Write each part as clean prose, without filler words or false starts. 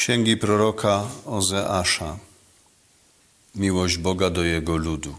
Księgi proroka Ozeasza. Miłość Boga do Jego ludu.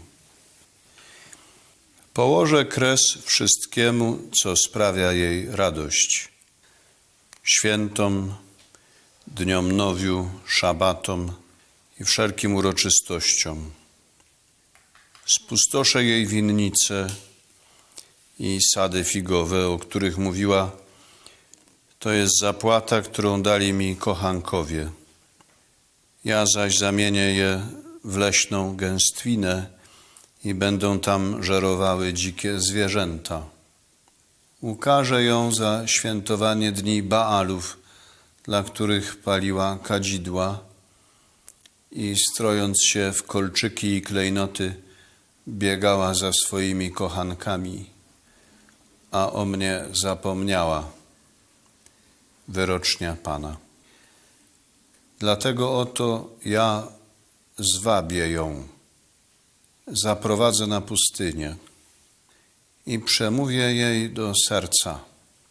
Położę kres wszystkiemu, co sprawia jej radość. Świętom, dniom nowiu, szabatom i wszelkim uroczystościom. Spustoszę jej winnice i sady figowe, o których mówiła: to jest zapłata, którą dali mi kochankowie. Ja zaś zamienię je w leśną gęstwinę i będą tam żerowały dzikie zwierzęta. Ukażę ją za świętowanie dni Baalów, dla których paliła kadzidła i strojąc się w kolczyki i klejnoty biegała za swoimi kochankami, a o mnie zapomniała. Wyrocznia Pana. Dlatego oto ja zwabię ją, zaprowadzę na pustynię i przemówię jej do serca.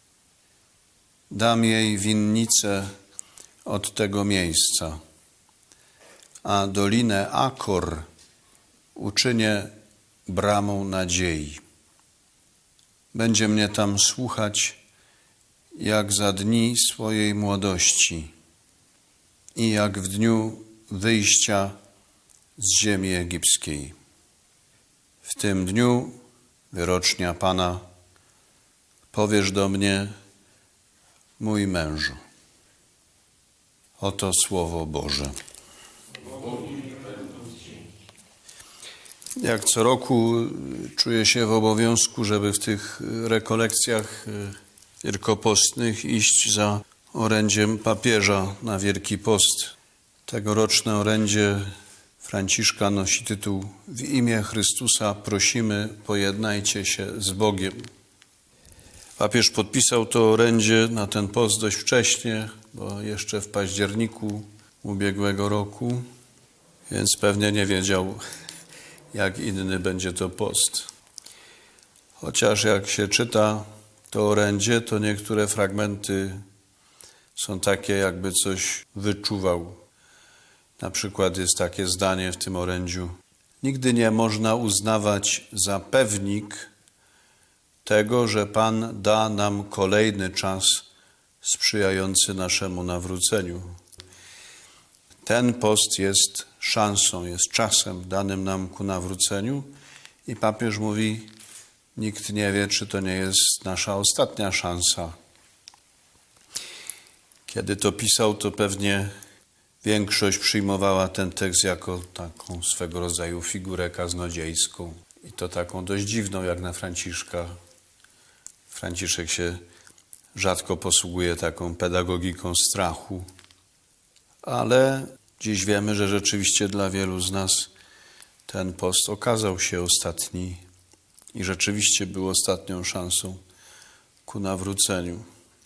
Dam jej winnicę od tego miejsca, a dolinę Akor uczynię bramą nadziei. Będzie mnie tam słuchać jak za dni swojej młodości i jak w dniu wyjścia z ziemi egipskiej. W tym dniu, wyrocznia Pana, powiesz do mnie: mój mężu. Oto Słowo Boże. Jak co roku czuję się w obowiązku, żeby w tych rekolekcjach wielkopostnych iść za orędziem papieża na Wielki Post. Tegoroczne orędzie Franciszka nosi tytuł: w imię Chrystusa prosimy, pojednajcie się z Bogiem. Papież podpisał to orędzie na ten post dość wcześnie, bo jeszcze w październiku ubiegłego roku, więc pewnie nie wiedział, jak inny będzie to post. Chociaż jak się czyta to orędzie, to niektóre fragmenty są takie, jakby coś wyczuwał. Na przykład jest takie zdanie w tym orędziu: nigdy nie można uznawać za pewnik tego, że Pan da nam kolejny czas sprzyjający naszemu nawróceniu. Ten post jest szansą, jest czasem danym nam ku nawróceniu i papież mówi: nikt nie wie, czy to nie jest nasza ostatnia szansa. Kiedy to pisał, to pewnie większość przyjmowała ten tekst jako taką swego rodzaju figurę kaznodziejską. I to taką dość dziwną, jak na Franciszka. Franciszek się rzadko posługuje taką pedagogiką strachu. Ale dziś wiemy, że rzeczywiście dla wielu z nas ten post okazał się ostatni i rzeczywiście był ostatnią szansą ku nawróceniu.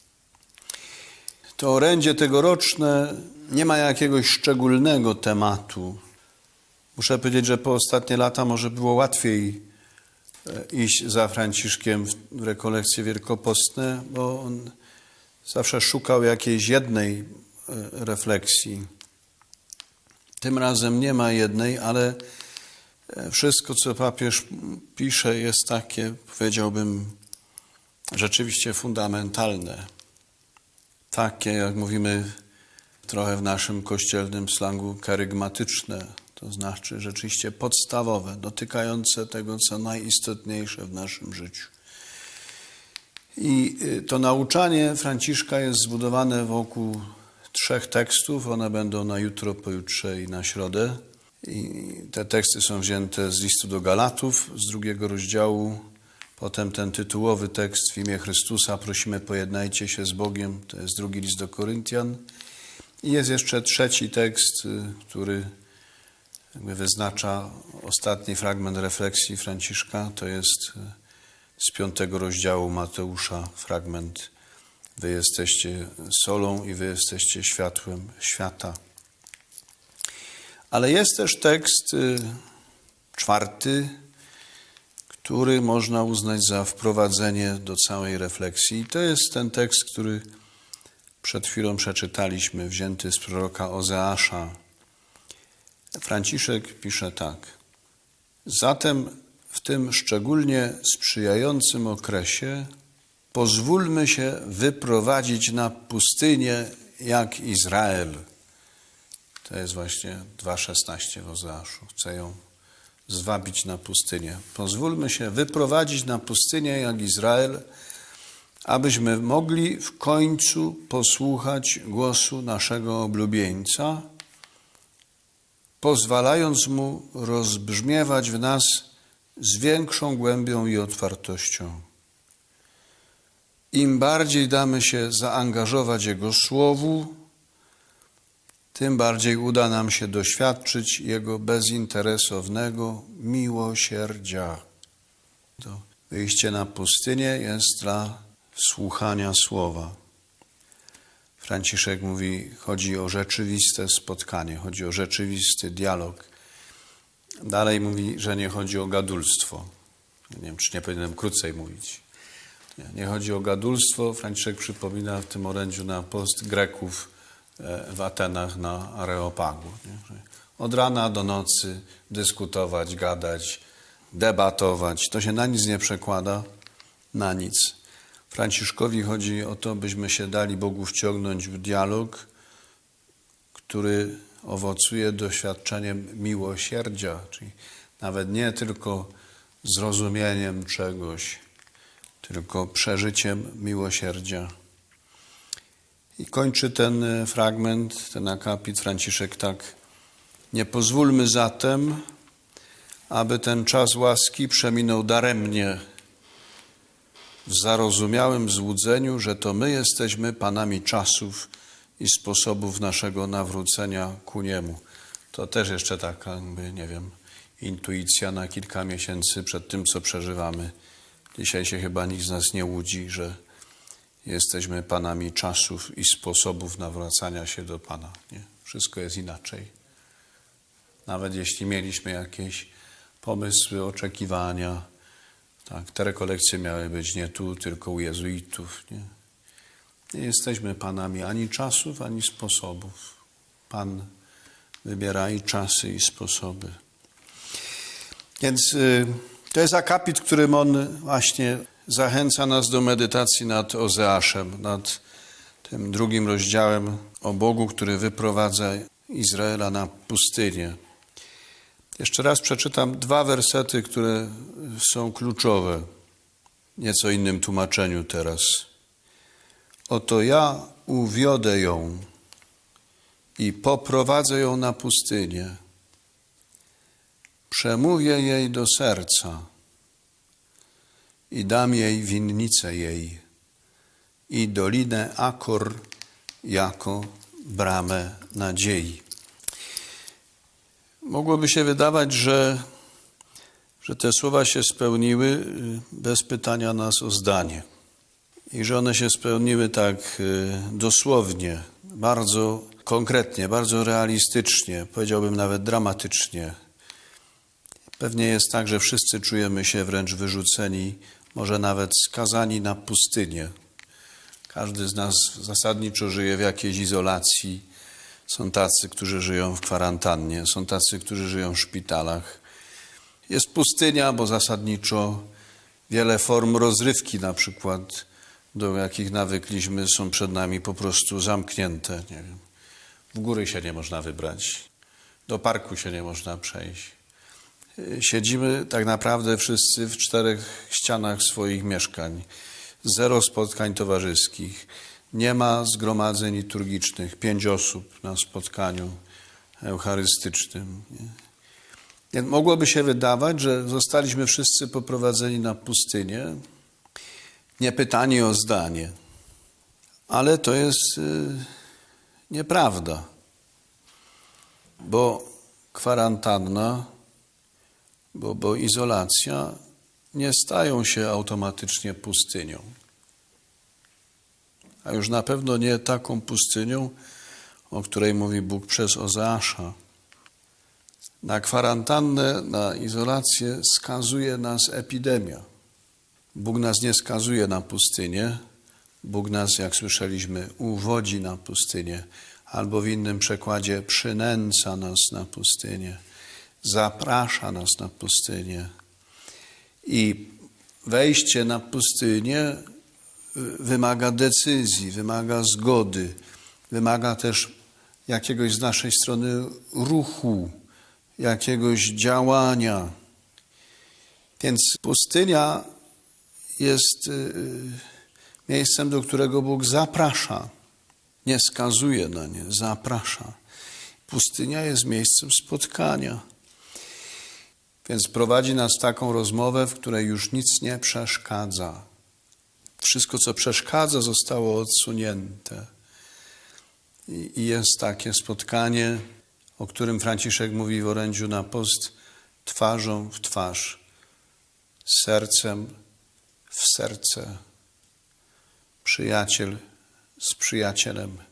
To orędzie tegoroczne nie ma jakiegoś szczególnego tematu. Muszę powiedzieć, że po ostatnie lata może było łatwiej iść za Franciszkiem w rekolekcje wielkopostne, bo on zawsze szukał jakiejś jednej refleksji. Tym razem nie ma jednej, ale wszystko, co papież pisze, jest takie, powiedziałbym, rzeczywiście fundamentalne. Takie, jak mówimy trochę w naszym kościelnym slangu, karygmatyczne, to znaczy rzeczywiście podstawowe, dotykające tego, co najistotniejsze w naszym życiu. I to nauczanie Franciszka jest zbudowane wokół 3 tekstów. One będą na jutro, pojutrze i na środę. I te teksty są wzięte z listu do Galatów, z 2 rozdziału. Potem ten tytułowy tekst: w imię Chrystusa prosimy, pojednajcie się z Bogiem. To jest 2 list do Koryntian. I jest jeszcze 3 tekst, który jakby wyznacza ostatni fragment refleksji Franciszka. To jest z 5 rozdziału Mateusza fragment: wy jesteście solą i wy jesteście światłem świata. Ale jest też tekst 4, który można uznać za wprowadzenie do całej refleksji. I to jest ten tekst, który przed chwilą przeczytaliśmy, wzięty z proroka Ozeasza. Franciszek pisze tak. Zatem w tym szczególnie sprzyjającym okresie pozwólmy się wyprowadzić na pustynię jak Izrael. To jest właśnie 2,16 w Ozeaszu. Chcę ją zwabić na pustynię. Pozwólmy się wyprowadzić na pustynię jak Izrael, abyśmy mogli w końcu posłuchać głosu naszego oblubieńca, pozwalając mu rozbrzmiewać w nas z większą głębią i otwartością. Im bardziej damy się zaangażować Jego słowu, tym bardziej uda nam się doświadczyć Jego bezinteresownego miłosierdzia. To wyjście na pustynię jest dla słuchania słowa. Franciszek mówi, chodzi o rzeczywiste spotkanie, chodzi o rzeczywisty dialog. Dalej mówi, że nie chodzi o gadulstwo. Nie wiem, czy nie powinienem krócej mówić. Nie chodzi o gadulstwo. Franciszek przypomina w tym orędziu na post Greków w Atenach na Areopagu. Nie? Od rana do nocy dyskutować, gadać, debatować. To się na nic nie przekłada, na nic. Franciszkowi chodzi o to, byśmy się dali Bogu wciągnąć w dialog, który owocuje doświadczeniem miłosierdzia, czyli nawet nie tylko zrozumieniem czegoś, tylko przeżyciem miłosierdzia. I kończy ten fragment, ten akapit Franciszek tak. Nie pozwólmy zatem, aby ten czas łaski przeminął daremnie w zarozumiałym złudzeniu, że to my jesteśmy panami czasów i sposobów naszego nawrócenia ku Niemu. To też jeszcze taka, nie wiem, intuicja na kilka miesięcy przed tym, co przeżywamy. Dzisiaj się chyba nikt z nas nie łudzi, że jesteśmy panami czasów i sposobów nawracania się do Pana. Nie? Wszystko jest inaczej. Nawet jeśli mieliśmy jakieś pomysły, oczekiwania, tak, te rekolekcje miały być nie tu, tylko u jezuitów. Nie jesteśmy panami ani czasów, ani sposobów. Pan wybiera i czasy, i sposoby. Więc to jest akapit, którym on właśnie zachęca nas do medytacji nad Ozeaszem, nad tym drugim rozdziałem o Bogu, który wyprowadza Izraela na pustynię. Jeszcze raz przeczytam 2 wersety, które są kluczowe. W nieco innym tłumaczeniu teraz. Oto ja uwiodę ją i poprowadzę ją na pustynię. Przemówię jej do serca i dam jej winnicę jej i dolinę Akor jako bramę nadziei. Mogłoby się wydawać, że te słowa się spełniły bez pytania nas o zdanie i że one się spełniły tak dosłownie, bardzo konkretnie, bardzo realistycznie, powiedziałbym nawet dramatycznie. Pewnie jest tak, że wszyscy czujemy się wręcz wyrzuceni, może nawet skazani na pustynię. Każdy z nas zasadniczo żyje w jakiejś izolacji. Są tacy, którzy żyją w kwarantannie, są tacy, którzy żyją w szpitalach. Jest pustynia, bo zasadniczo wiele form rozrywki, na przykład, do jakich nawykliśmy, są przed nami po prostu zamknięte. Nie wiem. W góry się nie można wybrać, do parku się nie można przejść. Siedzimy tak naprawdę wszyscy w 4 ścianach swoich mieszkań. 0 spotkań towarzyskich. Nie ma zgromadzeń liturgicznych. 5 osób na spotkaniu eucharystycznym. Nie? Mogłoby się wydawać, że zostaliśmy wszyscy poprowadzeni na pustynię, nie pytani o zdanie. Ale to jest nieprawda. Bo kwarantanna, bo izolacja nie stają się automatycznie pustynią. A już na pewno nie taką pustynią, o której mówi Bóg przez Ozeasza. Na kwarantannę, na izolację skazuje nas epidemia. Bóg nas nie skazuje na pustynię, Bóg nas, jak słyszeliśmy, uwodzi na pustynię, albo w innym przekładzie przynęca nas na pustynię, zaprasza nas na pustynię. I wejście na pustynię wymaga decyzji, wymaga zgody, wymaga też jakiegoś z naszej strony ruchu, jakiegoś działania. Więc pustynia jest miejscem, do którego Bóg zaprasza. Nie skazuje na nie, zaprasza. Pustynia jest miejscem spotkania. Więc prowadzi nas w taką rozmowę, w której już nic nie przeszkadza. Wszystko, co przeszkadza, zostało odsunięte. I jest takie spotkanie, o którym Franciszek mówi w orędziu na post, twarzą w twarz, sercem w serce. Przyjaciel z przyjacielem.